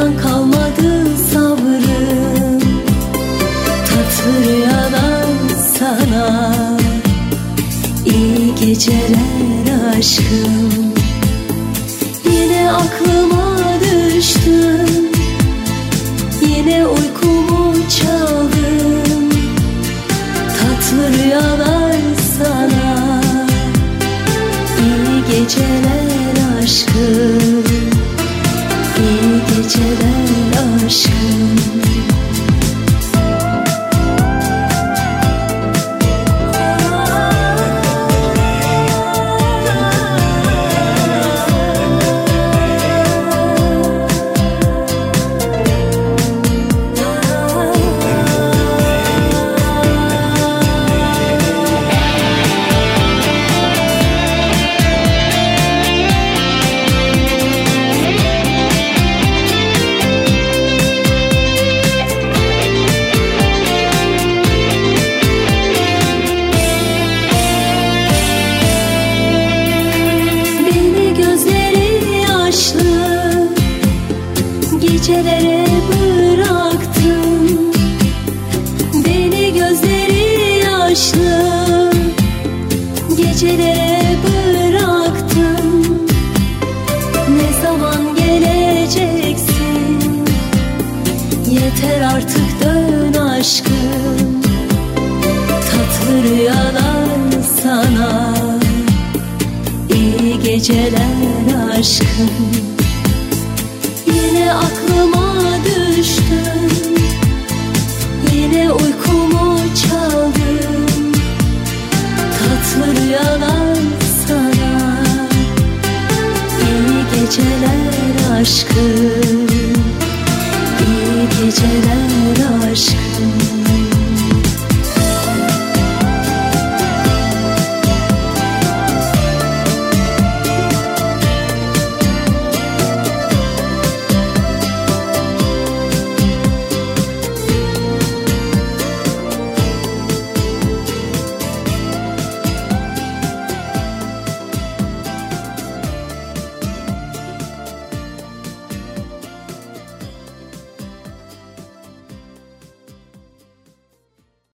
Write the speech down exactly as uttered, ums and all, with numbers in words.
inan kalmadı sabrım. Tatlı rüyalar sana, iyi geceler aşkım. Yine aklıma düştün, yine uykumu çaldın. Tatlı rüyalar sana, iyi geceler aşkım. İyi geceler aşkım. Gecelere bıraktın, beni gözleri yaşlı. Gecelere bıraktın, ne zaman geleceksin? Yeter artık dön aşkım. Tatlı rüyalar sana, iyi geceler aşkım. Yine aklıma düştün, yine uykumu çaldın. Tatlı rüyalar sana, iyi geceler aşkım. İyi geceler